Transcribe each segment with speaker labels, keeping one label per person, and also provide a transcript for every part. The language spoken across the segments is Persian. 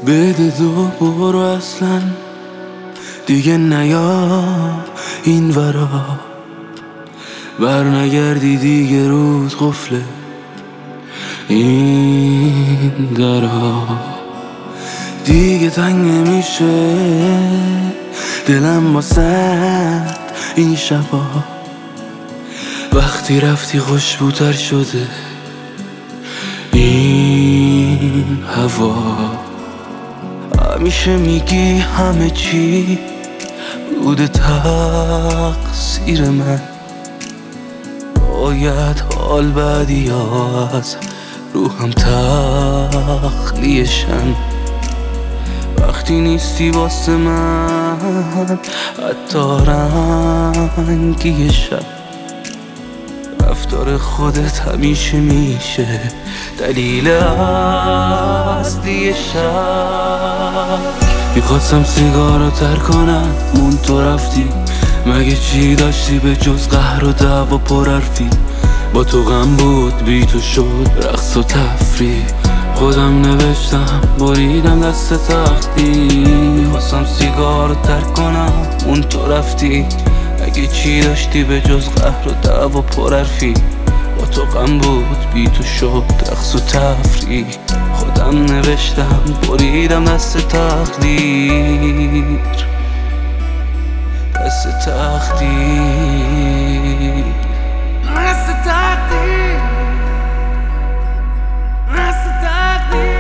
Speaker 1: بده دو برو اصلا دیگه نیا این ورا، بر نگردی دیگه روز قفله این درا. دیگه تنگ نمیشه دلم واسد این شبا، وقتی رفتی خوشبوتر شده این هوا. همیشه میگی همه چی بوده تقصیر من، باید حال بعدی ها از روحم تخلیه‌شن. وقتی نیستی واسه من حتی رنگی شب، رفتار خودت همیشه میشه دلیل اصلی شب. میخواستم سیگارو تر کنم مون تو رفتی، مگه چی داشتی به جز قهر و دعوا پر حرفی؟ با تو غم بود بی تو شد رقص و تفریح، خودم نوشتم بریدم دست تختی. میخواستم سیگارو تر کنم اون تو رفتی، اگه چی داشتی به جز قهر و دعوا پر حرفی؟ با تو غم بود بی تو شد رقص و تفریح، خودم نوشتم بریدم دست تقدیر، دست تقدیر، دست تقدیر، دست تقدیر.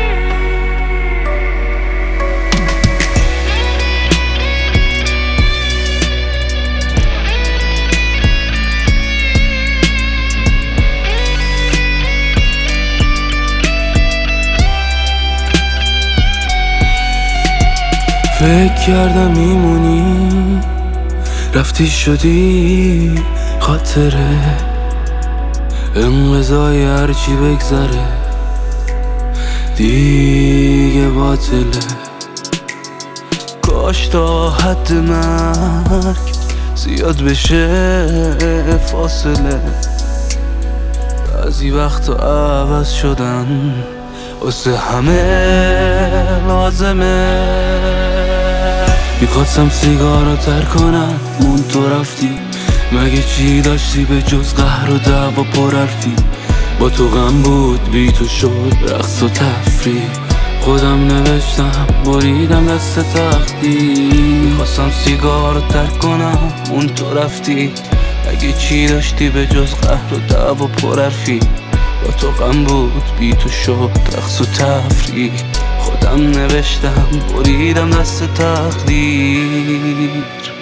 Speaker 1: فکر کردم میمونی رفتی شدی خاطره، انقضای هرچی بگذره دیگه باطله. کاش تا حد مرگ زیاد بشه فاصله، بعضی وقتا عوض شدن واسه همه لازمه. میخواستم سیگارو تر کنم مون تو رفتی، مگه چی داشتی به جز قهر و دعوا پر حرفی؟ با تو غم بود بی تو شد رقص و تفریح، خودم نوشتم بریدم دست تقدیر. میخواستم سیگارو تر کنم اون تو رفتی، اگه چی داشتی به جز قهر و دعوا پر حرفی؟ با تو غم بود بی تو شد رقص و تفریح، خودم نوشتم بریدم دست تقدیر.